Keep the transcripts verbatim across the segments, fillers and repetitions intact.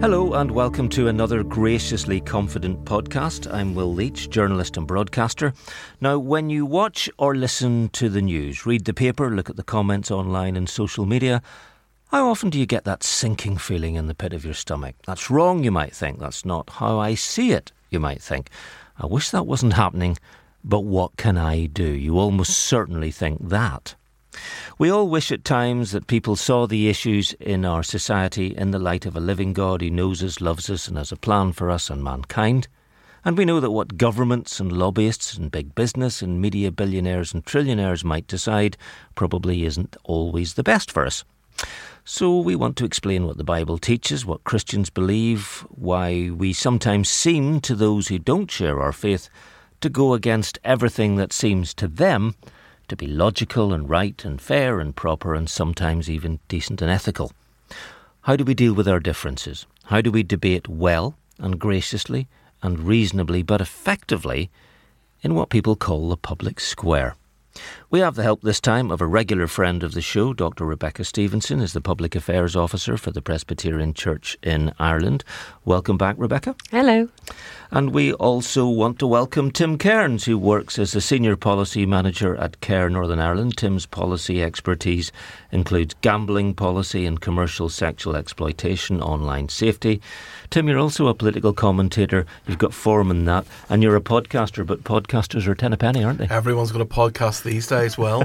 Hello and welcome to another Graciously Confident podcast. I'm Will Leach, journalist and broadcaster. Now, when you watch or listen to the news, read the paper, look at the comments online and social media, how often do you get that sinking feeling in the pit of your stomach? That's wrong, you might think. That's not how I see it, you might think. I wish that wasn't happening, but what can I do? You almost certainly think that. We all wish at times that people saw the issues in our society in the light of a living God who knows us, loves us and has a plan for us and mankind. And we know that what governments and lobbyists and big business and media billionaires and trillionaires might decide probably isn't always the best for us. So we want to explain what the Bible teaches, what Christians believe, why we sometimes seem, to those who don't share our faith, to go against everything that seems to them to be logical and right and fair and proper and sometimes even decent and ethical. How do we deal with our differences? How do we debate well and graciously and reasonably but effectively in what people call the public square? We have the help this time of a regular friend of the show. Doctor Rebecca Stevenson is the Public Affairs Officer for the Presbyterian Church in Ireland. Welcome back, Rebecca. Hello. And we also want to welcome Tim Cairns, who works as a Senior Policy Manager at CARE Northern Ireland. Tim's policy expertise includes gambling policy and commercial sexual exploitation, online safety. Tim, you're also a political commentator. You've got form in that. And you're a podcaster, but podcasters are ten a penny, aren't they? Everyone's got a podcast these days, well.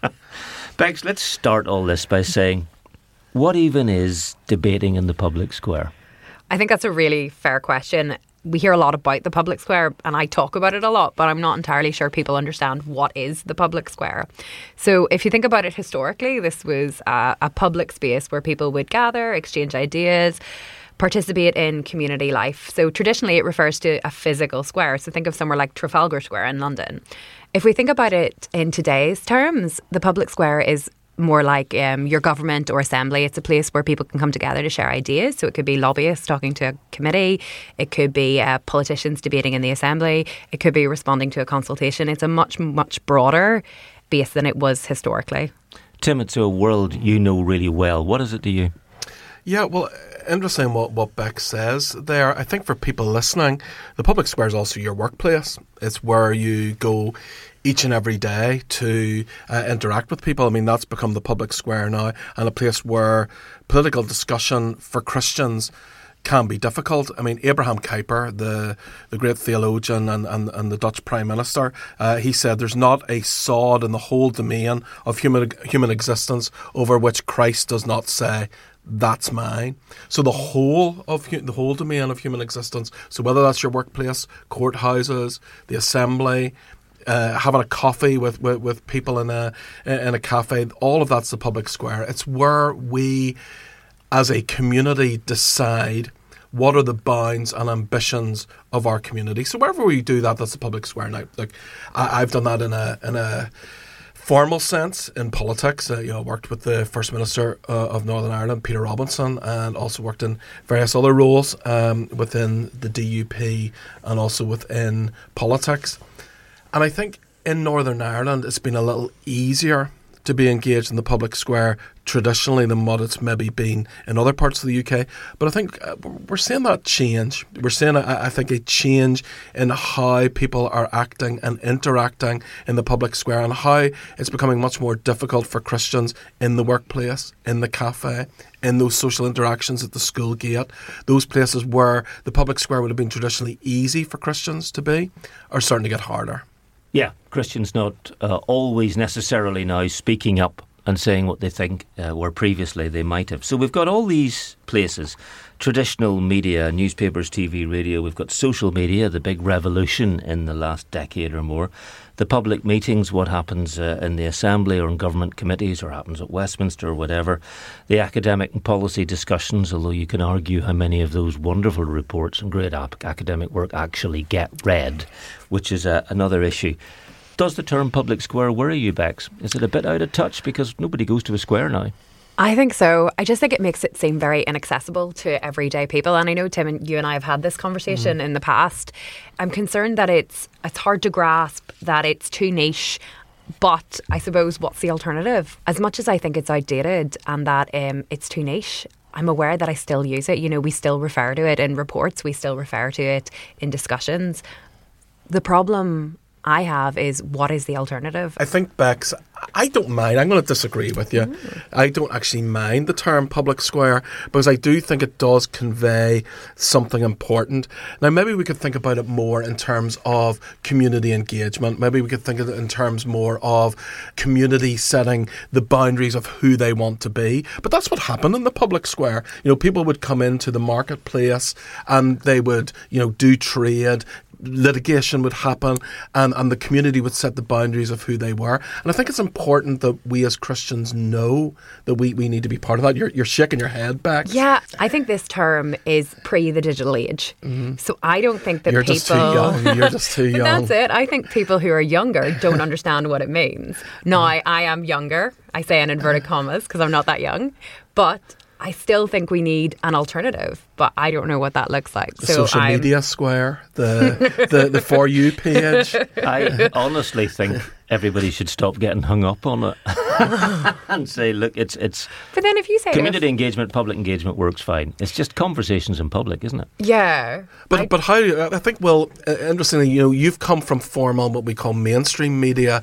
Bex, let's start all this by saying, what even is debating in the public square? I think that's a really fair question. We hear a lot about the public square and I talk about it a lot, but I'm not entirely sure people understand what is the public square. So if you think about it historically, this was a, a public space where people would gather, exchange ideas, participate in community life. So traditionally it refers to a physical square. So think of somewhere like Trafalgar Square in London. If we think about it in today's terms, the public square is more like um, your government or assembly. It's a place where people can come together to share ideas. So it could be lobbyists talking to a committee. It could be uh, politicians debating in the assembly. It could be responding to a consultation. It's a much, much broader base than it was historically. Tim, it's a world you know really well. What is it to you? Yeah, well, interesting what, what Beck says there. I think for people listening, the public square is also your workplace. It's where you go each and every day to uh, interact with people. I mean, that's become the public square now, and a place where political discussion for Christians can be difficult. I mean, Abraham Kuyper, the the great theologian and, and, and the Dutch Prime Minister, uh, he said there's not a sod in the whole domain of human human existence over which Christ does not say, that's mine. So the whole of the whole domain of human existence, so whether that's your workplace, courthouses, the assembly, Uh, having a coffee with, with, with people in a in a cafe, all of that's the public square. It's where we, as a community, decide what are the bounds and ambitions of our community. So wherever we do that, that's the public square. Now, like I, I've done that in a in a formal sense in politics. Uh, you know, I worked with the First Minister uh, of Northern Ireland, Peter Robinson, and also worked in various other roles um, within the D U P and also within politics. And I think in Northern Ireland, it's been a little easier to be engaged in the public square traditionally than what it's maybe been in other parts of the U K. But I think uh, we're seeing that change. We're seeing, I, I think, a change in how people are acting and interacting in the public square, and how it's becoming much more difficult for Christians in the workplace, in the cafe, in those social interactions at the school gate. Those places where the public square would have been traditionally easy for Christians to be are starting to get harder. Yeah, Christians not uh, always necessarily now speaking up and saying what they think uh, where previously they might have. So we've got all these places, traditional media, newspapers, T V, radio. We've got social media, the big revolution in the last decade or more. The public meetings, what happens uh, in the Assembly or in government committees or happens at Westminster or whatever. The academic and policy discussions, although you can argue how many of those wonderful reports and great ap- academic work actually get read, which is uh, another issue. Does the term public square worry you, Bex? Is it a bit out of touch because nobody goes to a square now? I think so. I just think it makes it seem very inaccessible to everyday people. And I know, Tim, and you and I have had this conversation mm. in the past. I'm concerned that it's it's hard to grasp, that it's too niche. But I suppose what's the alternative? As much as I think it's outdated and that um, it's too niche, I'm aware that I still use it. You know, we still refer to it in reports. We still refer to it in discussions. The problem I have is, what is the alternative? I think, Bex, I don't mind. I'm going to disagree with you. Mm. I don't actually mind the term public square, because I do think it does convey something important. Now, maybe we could think about it more in terms of community engagement. Maybe we could think of it in terms more of community setting the boundaries of who they want to be. But that's what happened in the public square. You know, people would come into the marketplace and they would, you know, do trade. Litigation would happen, and, and the community would set the boundaries of who they were. And I think it's important that we as Christians know that we, we need to be part of that. You're, you're shaking your head back. Yeah, I think this term is pre the digital age. Mm-hmm. So I don't think that You're people... just too young. You're just too young. That's it. I think people who are younger don't understand what it means. Now, I, I am younger. I say in inverted commas because I'm not that young. But I still think we need an alternative, but I don't know what that looks like. The so social I'm, media square, the, the the For You page. I honestly think everybody should stop getting hung up on it and say, look, it's it's. But then if you say community engagement, public engagement works fine. It's just conversations in public, isn't it? Yeah. But I, but how? I think, well, interestingly, you know, you've come from formal, what we call mainstream media,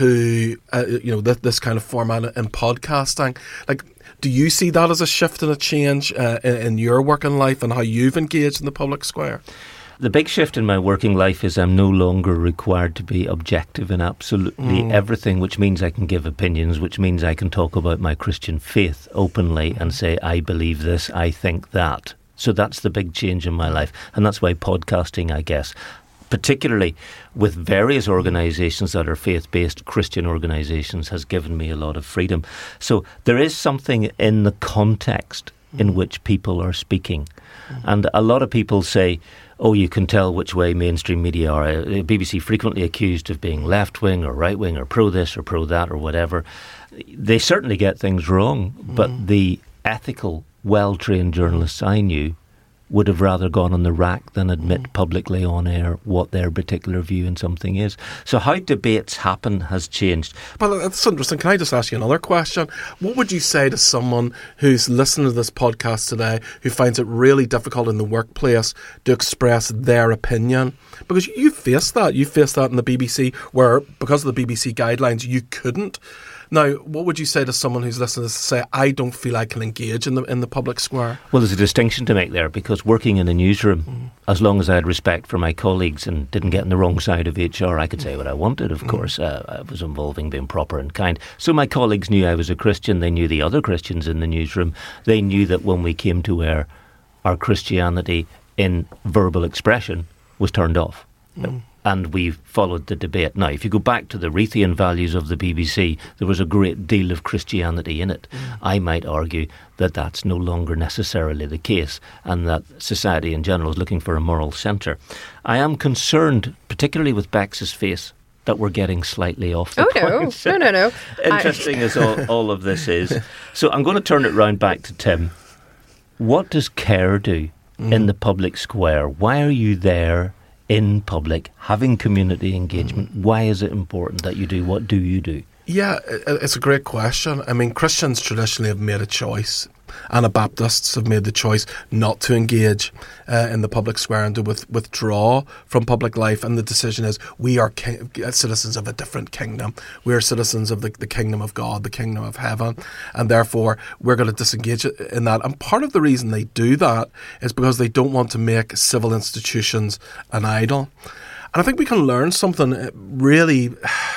to uh, you know this, this kind of format in podcasting. Like, do you see that as a shift and a change uh, in, in your working life and how you've engaged in the public square? The big shift in my working life is I'm no longer required to be objective in absolutely mm. everything, which means I can give opinions, which means I can talk about my Christian faith openly and say, I believe this, I think that. So that's the big change in my life. And that's why podcasting, I guess, particularly with various organisations that are faith-based Christian organisations, has given me a lot of freedom. So there is something in the context in which people are speaking. And a lot of people say, oh, you can tell which way mainstream media are. The B B C frequently accused of being left-wing or right-wing or pro-this or pro-that or whatever. They certainly get things wrong, but mm. the ethical, well-trained journalists I knew would have rather gone on the rack than admit mm. publicly on air what their particular view in something is. So how debates happen has changed. Well, that's interesting. Can I just ask you another question? What would you say to someone who's listening to this podcast today who finds it really difficult in the workplace to express their opinion? Because you faced that. You faced that in the B B C, where because of the B B C guidelines, you couldn't. Now, what would you say to someone who's listening to this to say, I don't feel I can engage in the in the public square? Well, there's a distinction to make there, because working in a newsroom, mm. as long as I had respect for my colleagues and didn't get on the wrong side of H R, I could say what I wanted, of mm. course. Uh, I was involving being proper and kind. So my colleagues knew I was a Christian. They knew the other Christians in the newsroom. They knew that when we came to air, our Christianity in verbal expression was turned off. Mm. And we followed the debate. Now, if you go back to the Reithian values of the B B C, there was a great deal of Christianity in it. Mm. I might argue that that's no longer necessarily the case, and that society in general is looking for a moral centre. I am concerned, particularly with Bex's face, that we're getting slightly off the oh, point. no, no, no, no. Interesting as all, all of this is. So I'm going to turn it round back to Tim. What does CARE do mm. in the public square? Why are you there in public, having community engagement? Mm. Why is it important that you do? What do you do? Yeah, it's a great question. I mean, Christians traditionally have made a choice. Anabaptists have made the choice not to engage uh, in the public square and to with, withdraw from public life. And the decision is, we are ki- citizens of a different kingdom. We are citizens of the, the kingdom of God, the kingdom of heaven. And therefore, we're going to disengage in that. And part of the reason they do that is because they don't want to make civil institutions an idol. And I think we can learn something really,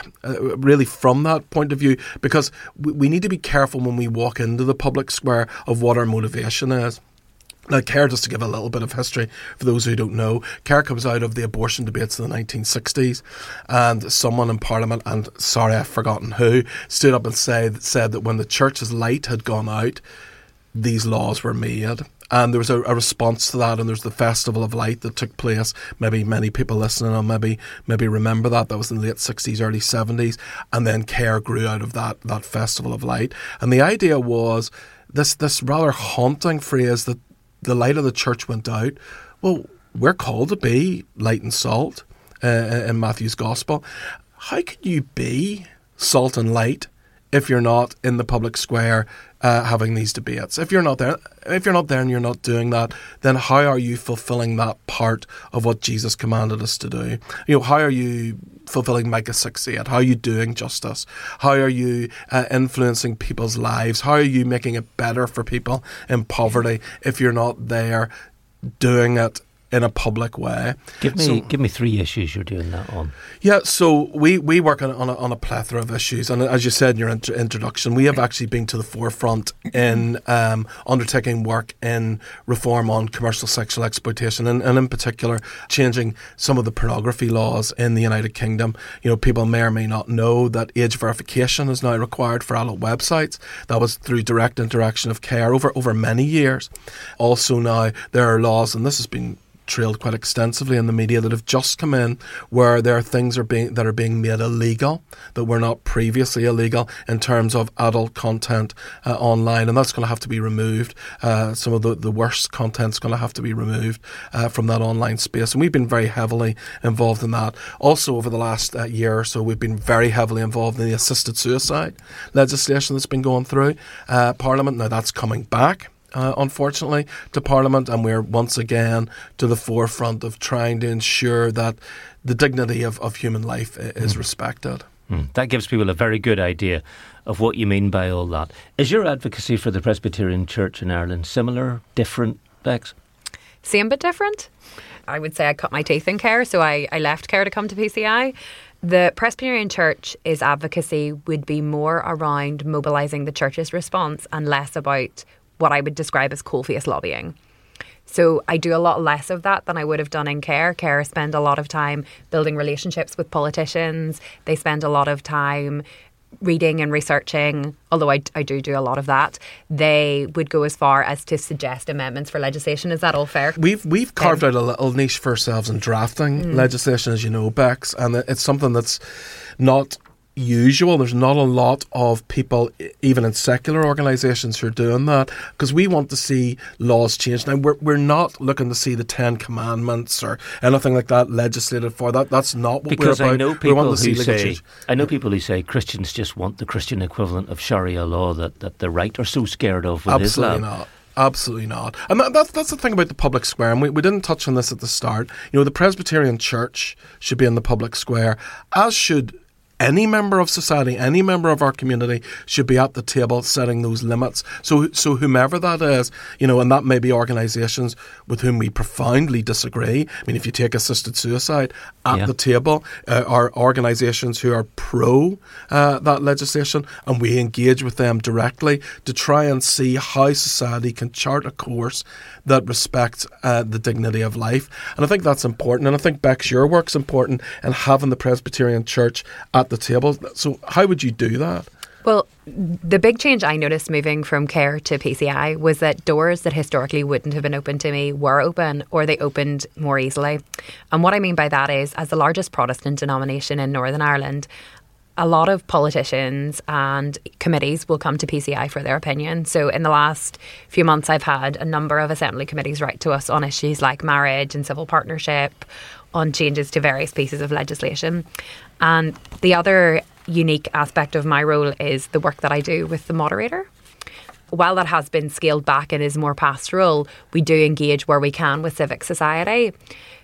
really from that point of view, because we need to be careful when we walk into the public square of what our motivation is. Now, CARE, just to give a little bit of history for those who don't know, CARE comes out of the abortion debates in the nineteen sixties, and someone in Parliament, and sorry, I've forgotten who, stood up and said, said that when the church's light had gone out, these laws were made. And there was a, a response to that, and there's the Festival of Light that took place. Maybe many people listening will maybe maybe remember that. That was in the late sixties, early seventies. And then CARE grew out of that, that Festival of Light. And the idea was this, this rather haunting phrase that the light of the church went out. Well, we're called to be light and salt uh, in Matthew's Gospel. How can you be salt and light if you're not in the public square uh, having these debates. If you're not there, if you're not there and you're not doing that, then how are you fulfilling that part of what Jesus commanded us to do? You know, how are you fulfilling Micah six eight? How are you doing justice? How are you uh, influencing people's lives? How are you making it better for people in poverty if you're not there doing it in a public way? Give me so, give me three issues you're doing that on. Yeah, so we, we work on, on, a, on a plethora of issues, and as you said in your int- introduction, we have actually been to the forefront in um, undertaking work in reform on commercial sexual exploitation, and, and in particular changing some of the pornography laws in the United Kingdom. You know, people may or may not know that age verification is now required for adult websites. That was through direct interaction of care over, over many years. Also now there are laws, and this has been trailed quite extensively in the media, that have just come in where there are things are being that are being made illegal that were not previously illegal in terms of adult content uh, online, and that's going to have to be removed. Uh, some of the, the worst content's going to have to be removed uh, from that online space, and we've been very heavily involved in that. Also, over the last uh, year or so, we've been very heavily involved in the assisted suicide legislation that's been going through uh, Parliament. Now that's coming back, Uh, unfortunately, to Parliament, and we're once again to the forefront of trying to ensure that the dignity of, of human life is mm. respected. Mm. That gives people a very good idea of what you mean by all that. Is your advocacy for the Presbyterian Church in Ireland similar, different, Bex? Same but different. I would say I cut my teeth in care, so I, I left care to come to P C I. The Presbyterian Church's advocacy would be more around mobilising the church's response and less about what I would describe as coal-face lobbying. So I do a lot less of that than I would have done in care. Care spend a lot of time building relationships with politicians. They spend a lot of time reading and researching, although I, I do do a lot of that. They would go as far as to suggest amendments for legislation. Is that all fair? We've we've carved um, out a little niche for ourselves in drafting mm. legislation, as you know, Bex, and it's something that's not usual. There's not a lot of people, even in secular organisations, who are doing that, because we want to see laws changed. Now, we're we're not looking to see the Ten Commandments or anything like that legislated for. That that's not what because we're about. I know people who say change. I know people who say Christians just want the Christian equivalent of Sharia law that, that the right are so scared of with Absolutely Islam. not. Absolutely not. And that, that's that's the thing about the public square, and we, we didn't touch on this at the start. You know, the Presbyterian Church should be in the public square, as should any member of society, any member of our community should be at the table setting those limits. So so whomever that is, you know, and that may be organisations with whom we profoundly disagree. I mean, if you take assisted suicide, at yeah. the table uh, are organisations who are pro uh, that legislation, and we engage with them directly to try and see how society can chart a course that respects uh, the dignity of life. And I think that's important. And I think, Bex, your work's important in having the Presbyterian Church at the table. So how would you do that? Well, the big change I noticed moving from care to P C I was that doors that historically wouldn't have been open to me were open, or they opened more easily. And what I mean by that is, as the largest Protestant denomination in Northern Ireland, a lot of politicians and committees will come to P C I for their opinion. So in the last few months, I've had a number of assembly committees write to us on issues like marriage and civil partnership, on changes to various pieces of legislation. And the other unique aspect of my role is the work that I do with the moderator. While that has been scaled back and is more pastoral, we do engage where we can with civic society.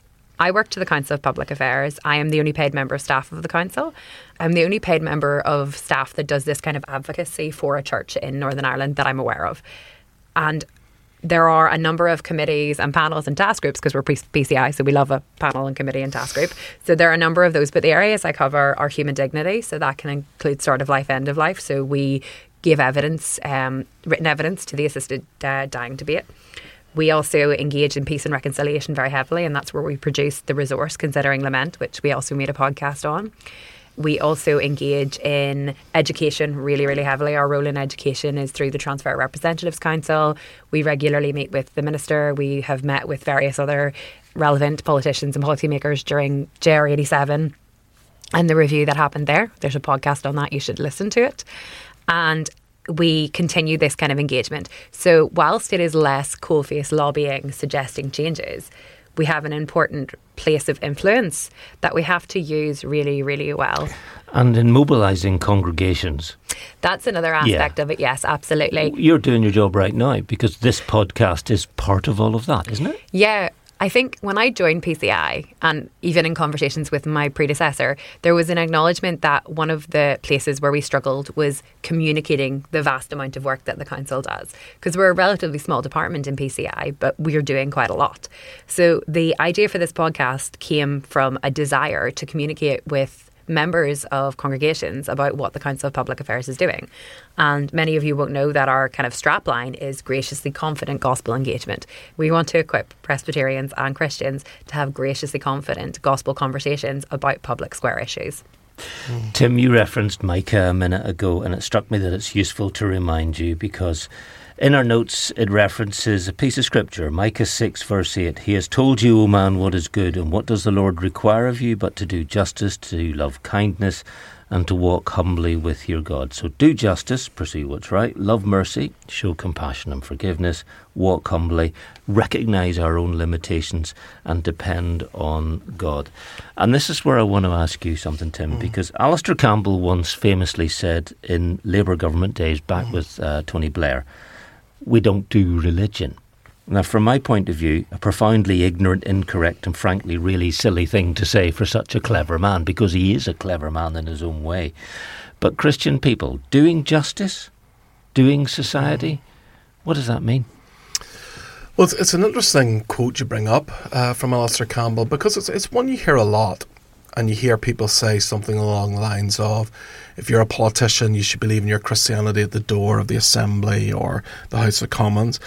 I work to the Council of Public Affairs. I am the only paid member of staff of the council. I'm the only paid member of staff that does this kind of advocacy for a church in Northern Ireland that I'm aware of. And there are a number of committees and panels and task groups, because we're P C I, so we love a panel and committee and task group. So there are a number of those, but the areas I cover are human dignity. So that can include start of life, end of life. So we give evidence, um, written evidence to the assisted uh, dying debate. We also engage in peace and reconciliation very heavily, and that's where we produce the resource Considering Lament, which we also made a podcast on. We also engage in education really, really heavily. Our role in education is through the Transfer Representatives Council. We regularly meet with the Minister. We have met with various other relevant politicians and policymakers during J R eighty-seven and the review that happened there. There's a podcast on that. You should listen to it. And we continue this kind of engagement. So whilst it is less coal-face lobbying suggesting changes, we have an important place of influence that we have to use really, really well. And in mobilising congregations. That's another aspect yeah. of it, yes, absolutely. You're doing your job right now because this podcast is part of all of that, isn't it? Yeah. I think when I joined P C I, and even in conversations with my predecessor, there was an acknowledgement that one of the places where we struggled was communicating the vast amount of work that the council does. Because we're a relatively small department in P C I, but we're doing quite a lot. So the idea for this podcast came from a desire to communicate with members of congregations about what the Council of Public Affairs is doing. And many of you won't know that our kind of strapline is graciously confident gospel engagement. We want to equip Presbyterians and Christians to have graciously confident gospel conversations about public square issues. Mm. Tim, you referenced Micah a minute ago, and it struck me that it's useful to remind you because in our notes it references a piece of scripture, Micah six verse eight. He has told you, O man, what is good, and what does the Lord require of you but to do justice, to love kindness, and to walk humbly with your God. So do justice, pursue what's right, love mercy, show compassion and forgiveness, walk humbly, recognise our own limitations and depend on God. And this is where I want to ask you something, Tim, mm. because Alistair Campbell once famously said in Labour government days back mm. with uh, Tony Blair, we don't do religion. Now, from my point of view, a profoundly ignorant, incorrect and frankly really silly thing to say for such a clever man, because he is a clever man in his own way. But Christian people, doing justice, doing society, what does that mean? Well, it's, it's an interesting quote you bring up uh, from Alistair Campbell, because it's, it's one you hear a lot. And you hear people say something along the lines of, if you're a politician, you should be leaving your Christianity at the door of the Assembly or the House of Commons.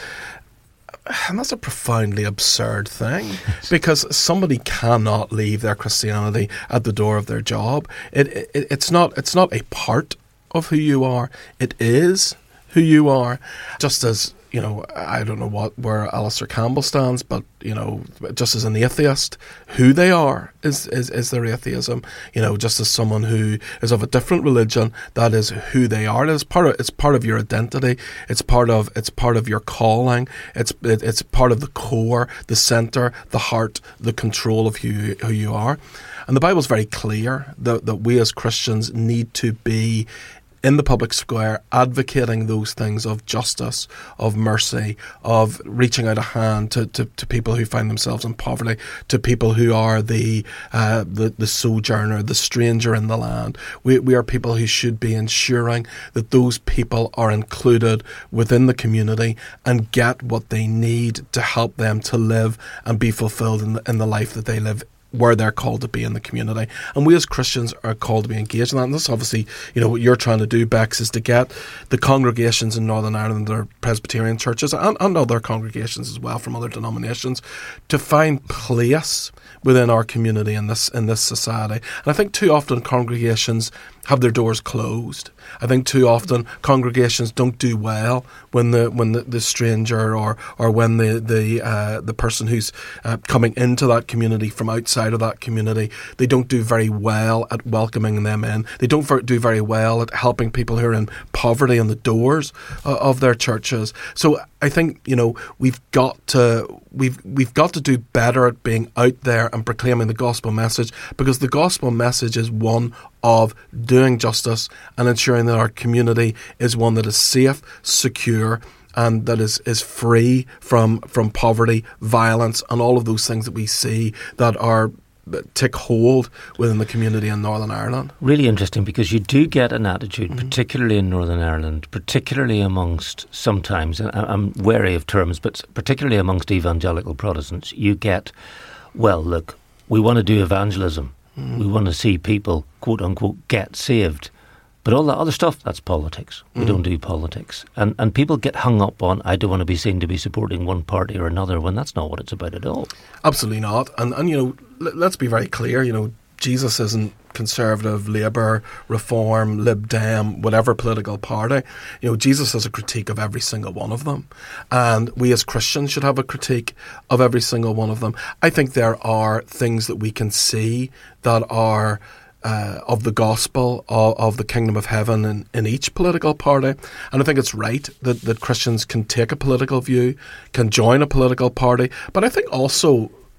And that's a profoundly absurd thing, because somebody cannot leave their Christianity at the door of their job. It, it it's not it's not a part of who you are. It is who you are. Just as, you know, I don't know what where Alistair Campbell stands, but, you know, just as an atheist, who they are is, is, is their atheism. You know, just as someone who is of a different religion, that is who they are. It's part of it's part of your identity. It's part of it's part of your calling. It's it, it's part of the core, the centre, the heart, the control of who who you are. And the Bible's very clear that that we as Christians need to be in the public square, advocating those things of justice, of mercy, of reaching out a hand to, to, to people who find themselves in poverty, to people who are the uh, the, the sojourner, the stranger in the land. We, we are people who should be ensuring that those people are included within the community and get what they need to help them to live and be fulfilled in the, in the life that they live where they're called to be in the community. And we as Christians are called to be engaged in that. And that's obviously, you know, what you're trying to do, Bex, is to get the congregations in Northern Ireland, their Presbyterian churches and, and other congregations as well from other denominations, to find place within our community in this in this society. And I think too often congregations have their doors closed. I think too often congregations don't do well when the when the, the stranger or or when the the uh, the person who's uh, coming into that community from outside of that community, they don't do very well at welcoming them in. They don't ver- do very well at helping people who are in poverty in the doors uh, of their churches. So I think, you know, we've got to we've we've got to do better at being out there and proclaiming the gospel message, because the gospel message is one of doing justice and ensuring that our community is one that is safe, secure, and that is, is free from from poverty, violence, and all of those things that we see that are take hold within the community in Northern Ireland. Really interesting, because you do get an attitude, mm-hmm. particularly in Northern Ireland, particularly amongst, sometimes, I'm wary of terms, but particularly amongst evangelical Protestants, you get, well, look, we want to do evangelism. Mm. We want to see people, quote unquote, get saved. But all that other stuff, that's politics. We mm. don't do politics. And and people get hung up on, I don't want to be seen to be supporting one party or another, when that's not what it's about at all. Absolutely not. And, and you know, l- let's be very clear, you know, Jesus isn't Conservative, Labour, Reform, Lib Dem, whatever political party. You know, Jesus has a critique of every single one of them. And we as Christians should have a critique of every single one of them. I think there are things that we can see that are uh, of the gospel, of, of the kingdom of heaven in, in each political party. And I think it's right that, that Christians can take a political view, can join a political party. But I think also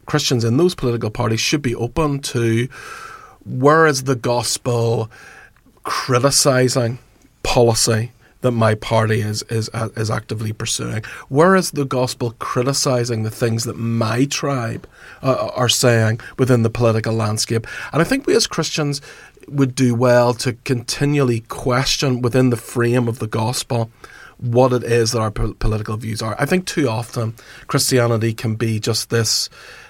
Christians in those political parties should be open to, where is the gospel criticising policy that my party is is is actively pursuing? Where is the gospel criticising the things that my tribe uh, are saying within the political landscape? And I think we as Christians would do well to continually question within the frame of the gospel what it is that our po- political views are. I think too often Christianity can be just this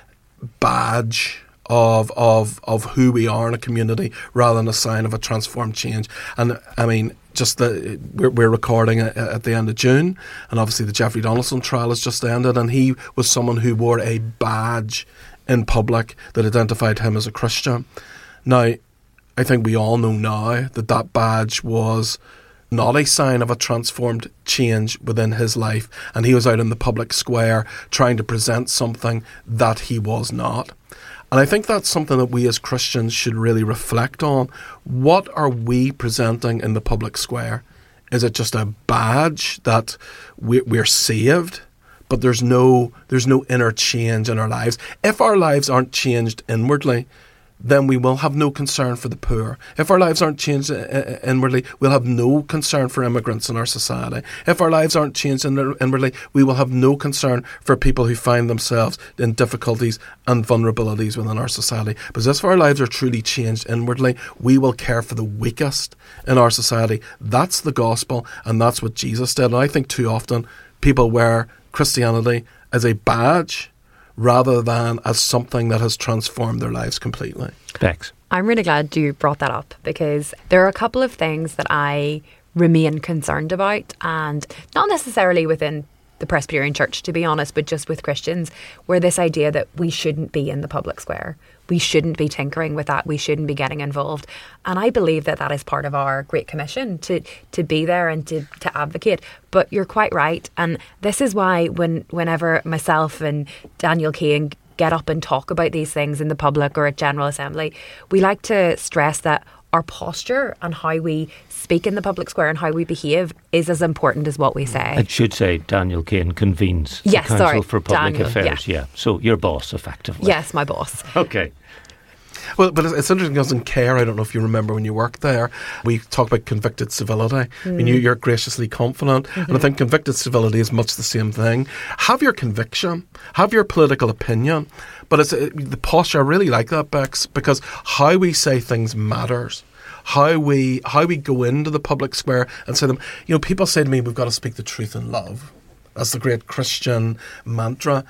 badge of of of who we are in a community rather than a sign of a transformed change. And I mean, just the we're, we're recording at the end of June, and obviously the Jeffrey Donaldson trial has just ended, and he was someone who wore a badge in public that identified him as a Christian. Now, I think we all know now that that badge was not a sign of a transformed change within his life, and he was out in the public square trying to present something that he was not. And I think that's something that we as Christians should really reflect on. What are we presenting in the public square? Is it just a badge that we're saved, but there's no there's no inner change in our lives? If our lives aren't changed inwardly, then we will have no concern for the poor. If our lives aren't changed inwardly, we'll have no concern for immigrants in our society. If our lives aren't changed inwardly, we will have no concern for people who find themselves in difficulties and vulnerabilities within our society. Because if our lives are truly changed inwardly, we will care for the weakest in our society. That's the gospel, and that's what Jesus did. And I think too often people wear Christianity as a badge rather than as something that has transformed their lives completely. Bex. I'm really glad you brought that up, because there are a couple of things that I remain concerned about, and not necessarily within the Presbyterian Church, to be honest, but just with Christians, where this idea that we shouldn't be in the public square. We shouldn't be tinkering with that. We shouldn't be getting involved. And I believe that that is part of our Great Commission, to to be there and to, to advocate. But you're quite right. And this is why when whenever myself and Daniel Keane get up and talk about these things in the public or at General Assembly, we like to stress that our posture and how we speak in the public square and how we behave is as important as what we say. I should say Daniel Keane convenes yes, the Council sorry, for Public Daniel, Affairs. yeah. yeah. So your boss, effectively. Yes, my boss. Okay. Well, but it's interesting because in CARE, I don't know if you remember when you worked there, we talked about convicted civility. Mm. I mean, you, you're graciously confident. Mm-hmm. And I think convicted civility is much the same thing. Have your conviction, have your political opinion, but it's it, the posture. I really like that, Bex, because how we say things matters. How we how we go into the public square and say them. You know, people say to me, we've got to speak the truth in love. That's the great Christian mantra.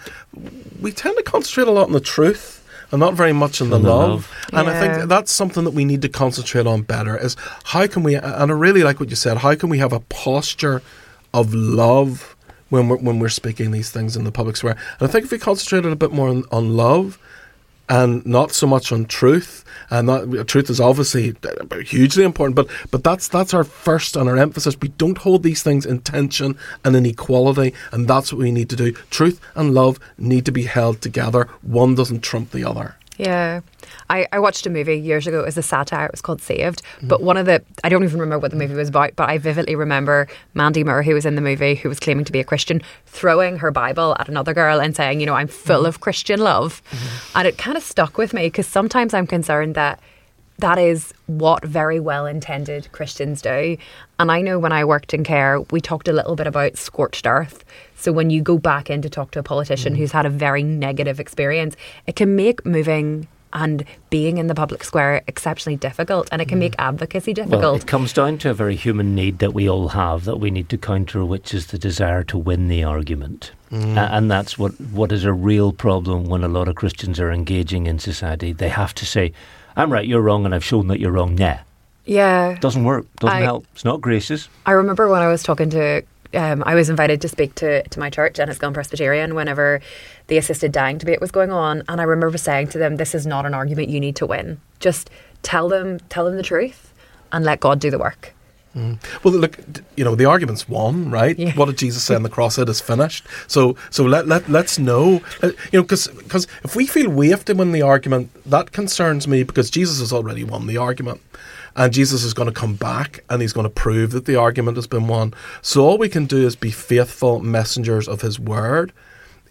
We tend to concentrate a lot on the truth and not very much in the, the love. love. And yeah. I think that's something that we need to concentrate on better, is how can we, and I really like what you said, how can we have a posture of love when we're, when we're speaking these things in the public square? And I think if we concentrated a bit more on, on love and not so much on truth, and that, truth is obviously hugely important, but but that's that's our first and our emphasis. We don't hold these things in tension and in equality, and that's what we need to do. Truth and love need to be held together. One doesn't trump the other. Yeah. I, I watched a movie years ago. It was a satire. It was called Saved. Mm. But one of the, I don't even remember what the movie was about, but I vividly remember Mandy Moore, who was in the movie, who was claiming to be a Christian, throwing her Bible at another girl and saying, you know, I'm full mm. of Christian love. Mm-hmm. And it kind of stuck with me, because sometimes I'm concerned that that is what very well-intended Christians do. And I know when I worked in CARE, we talked a little bit about scorched earth. So when you go back in to talk to a politician mm. who's had a very negative experience, it can make moving and being in the public square exceptionally difficult, and it can make advocacy difficult. Well, it comes down to a very human need that we all have, that we need to counter, which is the desire to win the argument. Mm. Uh, and that's what, what is a real problem when a lot of Christians are engaging in society. They have to say, I'm right, you're wrong, and I've shown that you're wrong. Nah. Yeah. Doesn't work. Doesn't I, help. It's not gracious. I remember when I was talking to Um, I was invited to speak to, to my church, Enniscombe Presbyterian, whenever the assisted dying debate was going on, and I remember saying to them, this is not an argument you need to win. Just tell them tell them the truth and let God do the work. Mm. Well, look, you know, the argument's won, right? Yeah. What did Jesus say on the cross? It is finished. So so let, let, let's know, uh, you know, because because if we feel we have to win the argument, that concerns me, because Jesus has already won the argument. And Jesus is going to come back and he's going to prove that the argument has been won. So all we can do is be faithful messengers of his word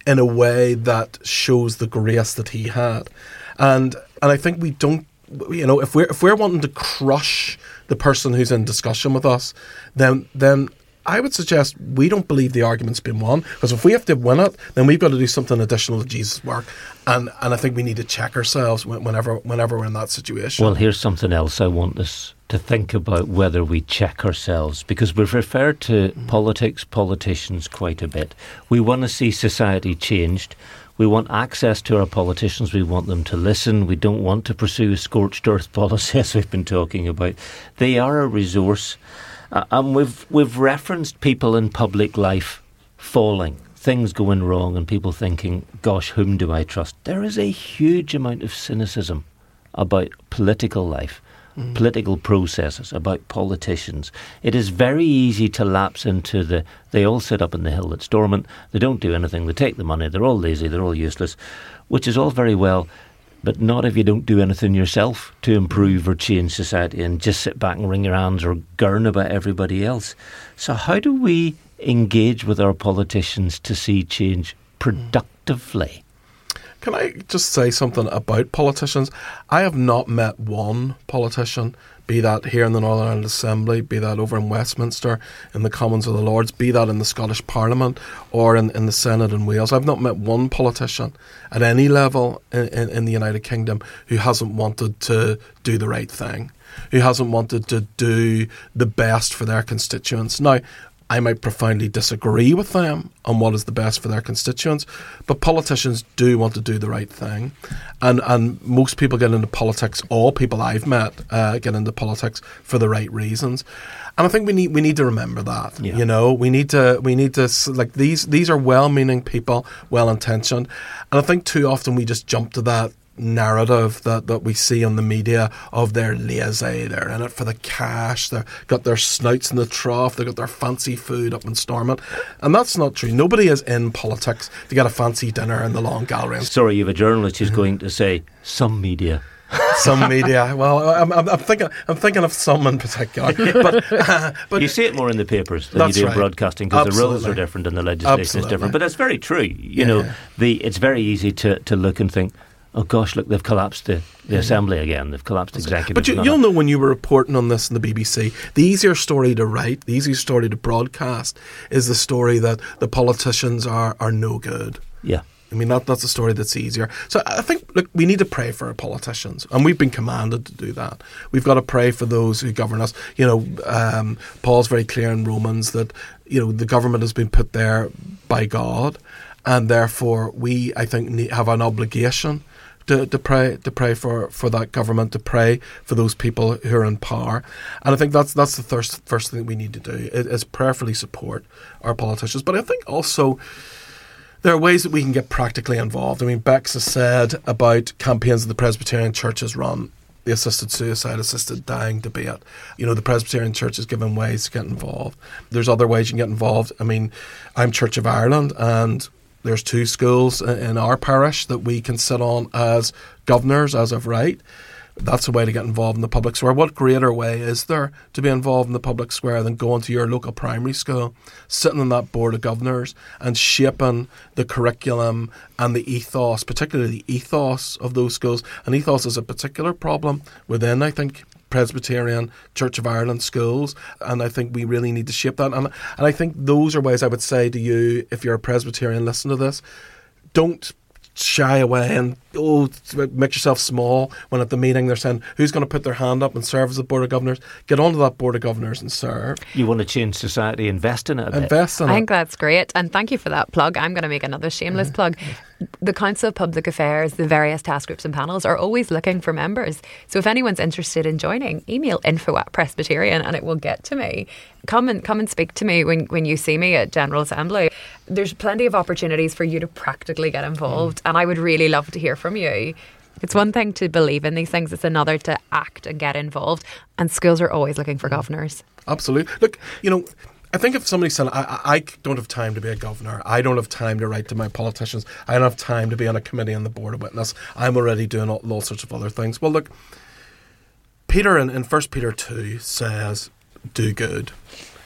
in a way that shows the grace that he had. And and I think we don't, you know, if we're if we're wanting to crush the person who's in discussion with us, then then I would suggest we don't believe the argument's been won, because if we have to win it, then we've got to do something additional to Jesus' work, and and I think we need to check ourselves whenever whenever we're in that situation. Well, here's something else I want us to think about, whether we check ourselves, because we've referred to mm. politics, politicians quite a bit. We want to see society changed. We want access to our politicians. We want them to listen. We don't want to pursue a scorched earth policy, as we've been talking about. They are a resource. Uh, and we've we've referenced people in public life falling, things going wrong, and people thinking, gosh, whom do I trust? There is a huge amount of cynicism about political life, mm. political processes, about politicians. It is very easy to lapse into the, they all sit up in the hill that's dormant, they don't do anything, they take the money, they're all lazy, they're all useless, which is all very well, but not if you don't do anything yourself to improve or change society, and just sit back and wring your hands or gurn about everybody else. So how do we engage with our politicians to see change productively? Can I just say something about politicians? I have not met one politician, be that here in the Northern Ireland Assembly, be that over in Westminster, in the Commons of the Lords, be that in the Scottish Parliament or in, in the Senate in Wales. I've not met one politician at any level in, in, in the United Kingdom who hasn't wanted to do the right thing, who hasn't wanted to do the best for their constituents. Now, I might profoundly disagree with them on what is the best for their constituents, but politicians do want to do the right thing. And and most people get into politics, all people I've met uh, get into politics for the right reasons. And I think we need we need to remember that. Yeah. You know, we need to we need to like these these are well-meaning people, well-intentioned. And I think too often we just jump to that narrative that, that we see on the media of they're lazy, they're in it for the cash, they've got their snouts in the trough, they've got their fancy food up in Stormont. And that's not true. Nobody is in politics to get a fancy dinner in the Long Gallery. Sorry, you have a journalist who's going to say, some media. Some media. Well, I'm, I'm, I'm thinking. I'm thinking of some in particular. But, uh, but you see it more in the papers than you do right. in broadcasting, because the rules are different and the legislation Absolutely. is different. But that's very true. You yeah, know, yeah. the it's very easy to, to look and think, oh gosh, look, they've collapsed the, the Assembly again. They've collapsed executive. But you, you'll know when you were reporting on this in the B B C, the easier story to write, the easier story to broadcast is the story that the politicians are, are no good. Yeah. I mean, that that's a story that's easier. So I think, look, we need to pray for our politicians, and we've been commanded to do that. We've got to pray for those who govern us. You know, um, Paul's very clear in Romans that, you know, the government has been put there by God, and therefore we, I think, need, have an obligation To, to pray, to pray for, for that government, to pray for those people who are in power, and I think that's that's the first first thing we need to do is prayerfully support our politicians. But I think also there are ways that we can get practically involved. I mean, Bex has said about campaigns that the Presbyterian Church has run, the assisted suicide, assisted dying debate. You know, the Presbyterian Church has given ways to get involved. There's other ways you can get involved. I mean, I'm Church of Ireland, and there's two schools in our parish that we can sit on as governors as of right. That's a way to get involved in the public square. What greater way is there to be involved in the public square than going to your local primary school, sitting on that board of governors and shaping the curriculum and the ethos, particularly the ethos of those schools. And ethos is a particular problem within, I think, Presbyterian Church of Ireland schools, and I think we really need to shape that. And, and I think those are ways I would say to you, if you're a Presbyterian, listen to this, don't shy away and oh, make yourself small when at the meeting they're saying who's going to put their hand up and serve as the Board of Governors. Get onto that Board of Governors and serve. You want to change society, invest in it a bit. Invest in I it. think that's great, and thank you for that plug. I'm going to make another shameless mm-hmm. plug. The Council of Public Affairs, the various task groups and panels are always looking for members. So if anyone's interested in joining, email info at Presbyterian and it will get to me. Come and come and speak to me when, when you see me at General Assembly. There's plenty of opportunities for you to practically get involved, mm. and I would really love to hear from you. It's one thing to believe in these things, it's another to act and get involved, and schools are always looking for mm. governors. Absolutely. Look, you know, I think if somebody said, I, I don't have time to be a governor, I don't have time to write to my politicians, I don't have time to be on a committee on the Board of Witness, I'm already doing all, all sorts of other things. Well, look, Peter in, in First Peter two says, do good.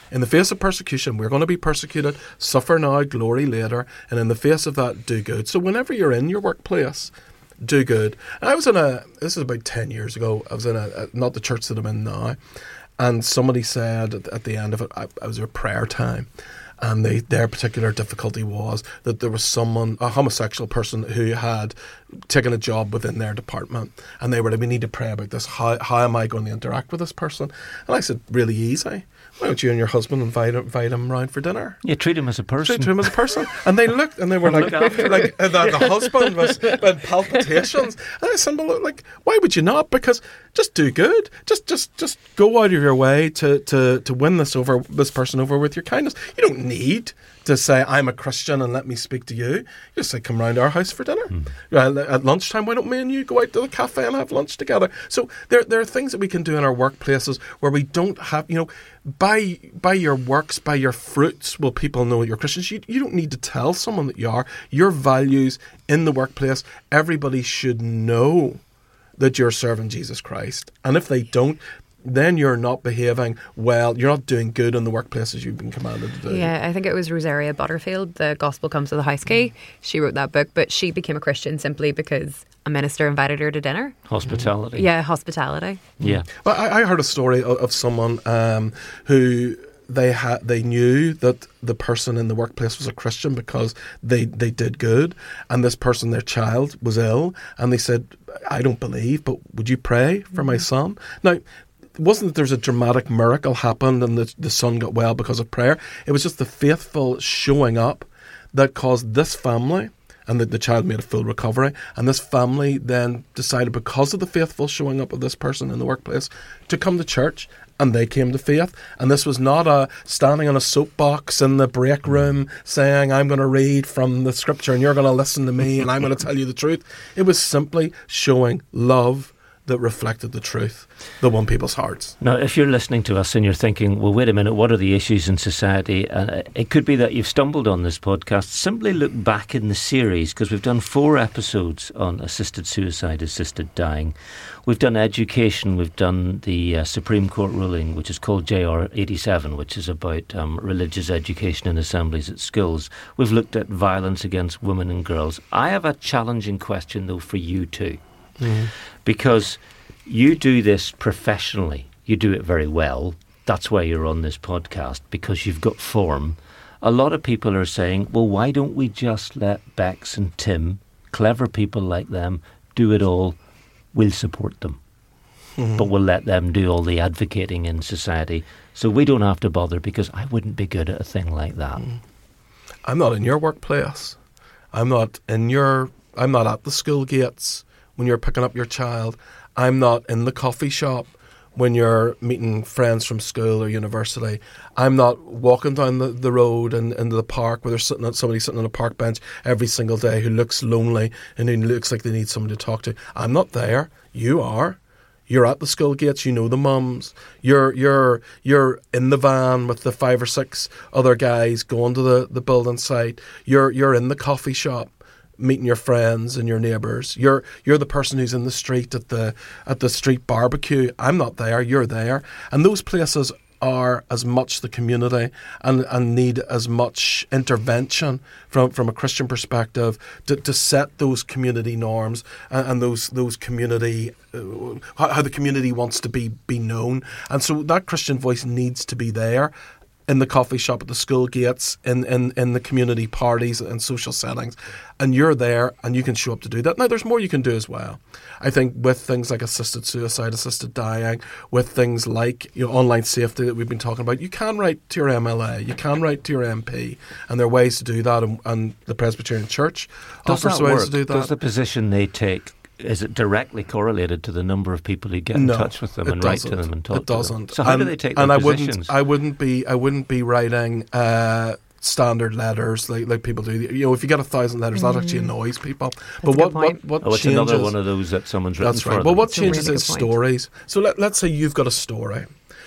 In the face of persecution, we're going to be persecuted. Suffer now, glory later. And in the face of that, do good. So whenever you're in your workplace, do good. And I was in a, this is about ten years ago, I was in a, a not the church that I'm in now, and somebody said at, at the end of it, I, I was at a prayer time, and they, their particular difficulty was that there was someone, a homosexual person, who had taken a job within their department, and they were like, we need to pray about this. How, how am I going to interact with this person? And I said, really easy. Why don't you and your husband invite invite him round for dinner? You treat him as a person. Treat him as a person. And they looked, and they were like, like uh, the, the husband was had palpitations. And I said, well, like, why would you not? Because just do good. Just just just go out of your way to, to, to win this over this person over with your kindness. You don't need to say, I'm a Christian and let me speak to you. You just say, come round our house for dinner. Mm. Uh, at lunchtime, why don't me and you go out to the cafe and have lunch together? So there there are things that we can do in our workplaces where we don't have, you know, by by your works, by your fruits, will people know that you're Christians. You, you don't need to tell someone that you are. Your values in the workplace, everybody should know that you're serving Jesus Christ. And if they don't, then you're not behaving well, you're not doing good in the workplaces you've been commanded to do. Yeah, I think it was Rosaria Butterfield, The Gospel Comes to the House Key. She wrote that book, but she became a Christian simply because a minister invited her to dinner. Hospitality. Yeah, hospitality. Yeah. Well, I, I heard a story of, of someone um, who they had they knew that the person in the workplace was a Christian because they, they did good, and this person, their child, was ill, and they said, I don't believe, but would you pray for mm-hmm. my son? Now, it wasn't that there's a dramatic miracle happened and the, the son got well because of prayer. It was just the faithful showing up that caused this family, and the, the child made a full recovery, and this family then decided, because of the faithful showing up of this person in the workplace, to come to church, and they came to faith. And this was not a standing on a soapbox in the break room saying, I'm going to read from the scripture and you're going to listen to me and I'm going to tell you the truth. It was simply showing love that reflected the truth that won people's hearts. Now, if you're listening to us and you're thinking, well, wait a minute, what are the issues in society? Uh, it could be that you've stumbled on this podcast. Simply look back in the series, because we've done four episodes on assisted suicide, assisted dying. We've done education. We've done the uh, Supreme Court ruling, which is called J R eighty-seven, which is about um, religious education in assemblies at schools. We've looked at violence against women and girls. I have a challenging question, though, for you too. Mm. Because you do this professionally, you do it very well. That's why you're on this podcast, because you've got form. A lot of people are saying, well, why don't we just let Bex and Tim, clever people like them, do it all? We'll support them. Mm-hmm. But we'll let them do all the advocating in society. So we don't have to bother, because I wouldn't be good at a thing like that. Mm. I'm not in your workplace. I'm not in your, I'm not at the school gates when you're picking up your child. I'm not in the coffee shop when you're meeting friends from school or university. I'm not walking down the, the road and into the park where there's sitting, somebody sitting on a park bench every single day who looks lonely and who looks like they need someone to talk to. I'm not there. You are. You're at the school gates. You know the mums. You're you're you're in the van with the five or six other guys going to the, the building site. You're you're in the coffee shop, meeting your friends and your neighbours. You're you're the person who's in the street at the at the street barbecue. I'm not there, you're there. And those places are as much the community and, and need as much intervention from, from a Christian perspective to, to set those community norms and, and those those community uh, how, how the community wants to be be known. And so that Christian voice needs to be there. In the coffee shop, at the school gates, in, in, in the community parties and social settings. And you're there and you can show up to do that. Now, there's more you can do as well. I think with things like assisted suicide, assisted dying, with things like, you know, online safety that we've been talking about, you can write to your M L A, you can write to your M P, and there are ways to do that, and, and the Presbyterian Church Does offers that ways work? to do that. Does the position they take, is it directly correlated to the number of people who get no, in touch with them and doesn't. write to them and talk it doesn't. to them? So how and, do they take their and I positions? wouldn't, I wouldn't be, I wouldn't be writing uh, standard letters like, like people do. You know, if you get a thousand letters, mm. that actually annoys people. That's but what, what, what oh, it's changes, another one of those that someone's written that's for right. them. Well, what That's changes really is point. stories. So let, let's say you've got a story.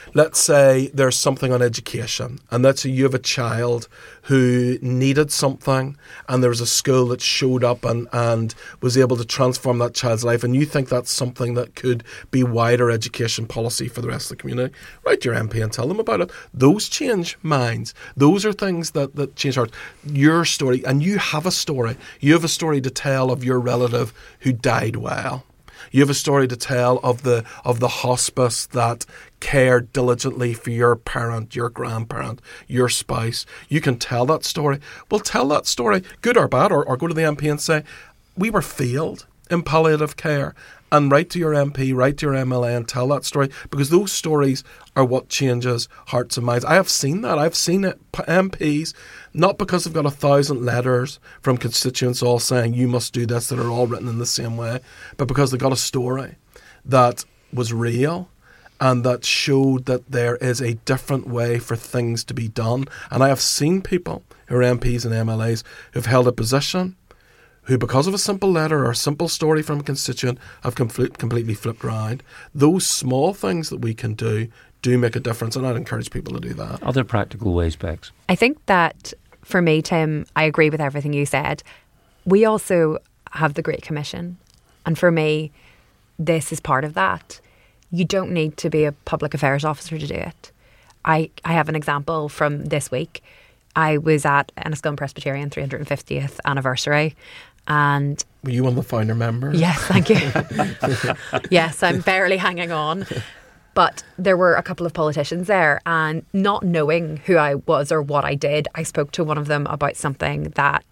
let's say there's something on education, and let's say you have a child who needed something, and there was a school that showed up and, and was able to transform that child's life, and you think that's something that could be wider education policy for the rest of the community. Write to your M P and tell them about it. Those change minds. Those are things that, that change hearts. Your story, and you have a story. You have a story to tell of your relative who died well. You have a story to tell of the of the hospice that cared diligently for your parent, your grandparent, your spouse. You can tell that story. Well, tell that story, good or bad, or, or go to the M P and say, we were failed in palliative care. And write to your M P, write to your M L A and tell that story, because those stories are what changes hearts and minds. I have seen that. I've seen it. M Ps, not because they've got a thousand letters from constituents all saying you must do this that are all written in the same way, but because they got a story that was real and that showed that there is a different way for things to be done. And I have seen people who are M Ps and M L As who've held a position who, because of a simple letter or a simple story from a constituent, have com- completely flipped around. Those small things that we can do do make a difference, and I'd encourage people to do that. Other practical ways, Bex? I think that, for me, Tim, I agree with everything you said. We also have the Great Commission, and for me, this is part of that. You don't need to be a public affairs officer to do it. I, I have an example from this week. I was at Enniskillen Presbyterian three hundred fiftieth anniversary. And were you one of the founder members? Yes, thank you. Yes, I'm barely hanging on. But there were a couple of politicians there, and not knowing who I was or what I did, I spoke to one of them about something that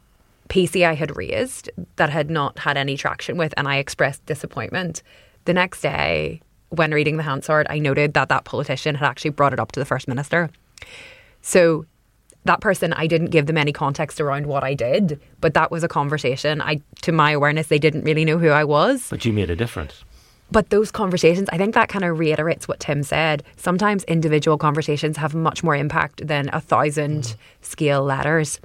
P C I had raised that had not had any traction with, and I expressed disappointment. The next day, when reading the Hansard, I noted that that politician had actually brought it up to the First Minister. So that person, I didn't give them any context around what I did, but that was a conversation. I, to my awareness, they didn't really know who I was. But you made a difference. But those conversations, I think that kind of reiterates what Tim said. Sometimes individual conversations have much more impact than a thousand mm. scale letters.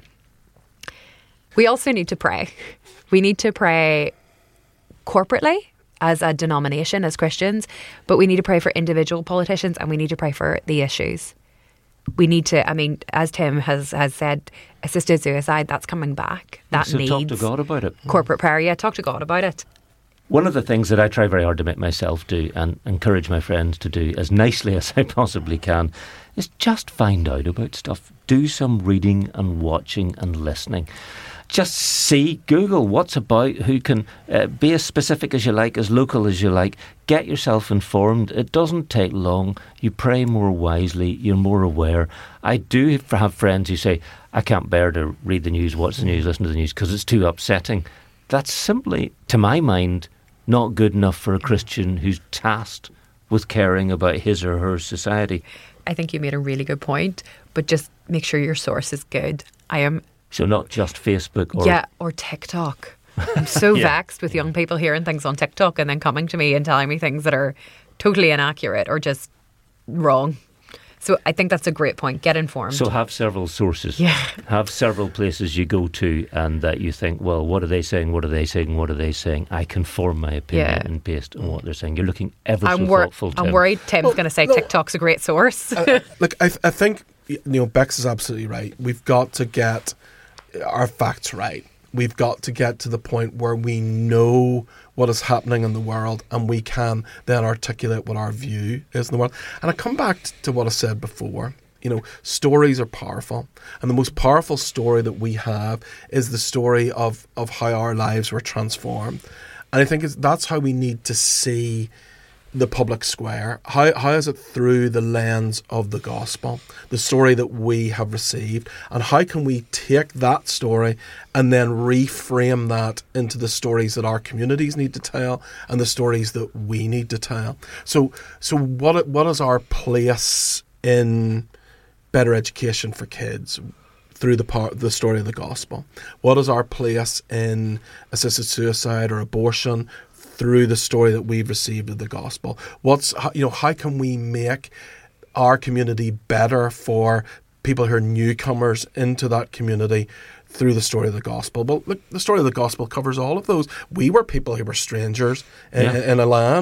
We also need to pray. We need to pray corporately as a denomination, as Christians, but we need to pray for individual politicians, and we need to pray for the issues. We need to, I mean, as Tim has, has said, assisted suicide, that's coming back. That so needs talk to God about it. Corporate prayer, yeah, talk to God about it. One of the things that I try very hard to make myself do, and encourage my friends to do as nicely as I possibly can, is just find out about stuff. Do some reading and watching and listening. Just see, Google what's about, who can uh, be as specific as you like, as local as you like. Get yourself informed. It doesn't take long. You pray more wisely. You're more aware. I do have friends who say, I can't bear to read the news, watch the news, listen to the news, because it's too upsetting. That's simply, to my mind, not good enough for a Christian who's tasked with caring about his or her society. I think you made a really good point, but just make sure your source is good. I am... So not just Facebook or... Yeah, or TikTok. I'm so yeah. vexed with young people hearing things on TikTok and then coming to me and telling me things that are totally inaccurate or just wrong. So I think that's a great point. Get informed. So have several sources. Yeah. Have several places you go to and that you think, well, what are they saying? What are they saying? What are they saying? I can form my opinion yeah. and based on what they're saying. You're looking ever I'm so wor- thoughtful, Tim. I'm worried Tim's well, going to say no, TikTok's a great source. uh, look, I, th- I think, you know, Bex is absolutely right. We've got to get our facts right. We've got to get to the point where we know what is happening in the world and we can then articulate what our view is in the world. And I come back to what I said before. You know, stories are powerful. And the most powerful story that we have is the story of, of how our lives were transformed. And I think it's, that's how we need to see the public square. How how is it through the lens of the gospel, the story that we have received, and how can we take that story and then reframe that into the stories that our communities need to tell and the stories that we need to tell. So so what what is our place in better education for kids through the part the story of the gospel? What is our place in assisted suicide or abortion through the story that we've received of the gospel? What's, you know, how can we make our community better for people who are newcomers into that community through the story of the gospel? Well, look, the story of the gospel covers all of those. We were people who were strangers in, yeah. in a land,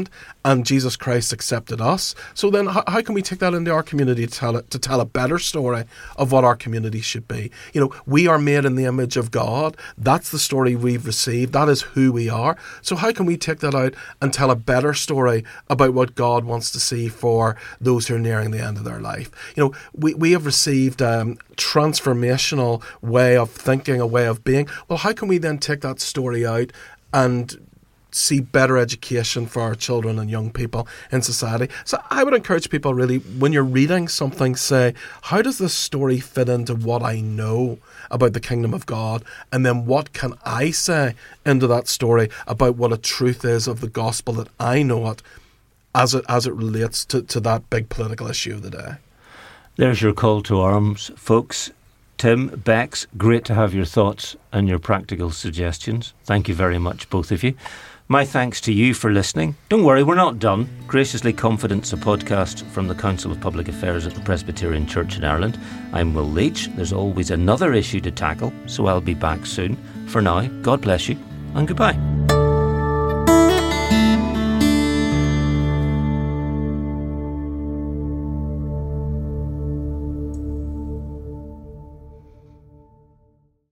and Jesus Christ accepted us. So then how, how can we take that into our community to tell it, to tell a better story of what our community should be? You know, we are made in the image of God. That's the story we've received. That is who we are. So how can we take that out and tell a better story about what God wants to see for those who are nearing the end of their life? You know, we, we have received um, transformational way of thinking, a way of being. Well, how can we then take that story out and see better education for our children and young people in society? So I would encourage people, really, when you're reading something, say, how does this story fit into what I know about the kingdom of God? And then what can I say into that story about what a truth is of the gospel that I know it as it, as it relates to, to that big political issue of the day? There's your call to arms, folks. Tim, Bex, great to have your thoughts and your practical suggestions. Thank you very much, both of you. My thanks to you for listening. Don't worry, we're not done. Graciously Confident's a podcast from the Council of Public Affairs at the Presbyterian Church in Ireland. I'm Will Leach. There's always another issue to tackle, so I'll be back soon. For now, God bless you and goodbye.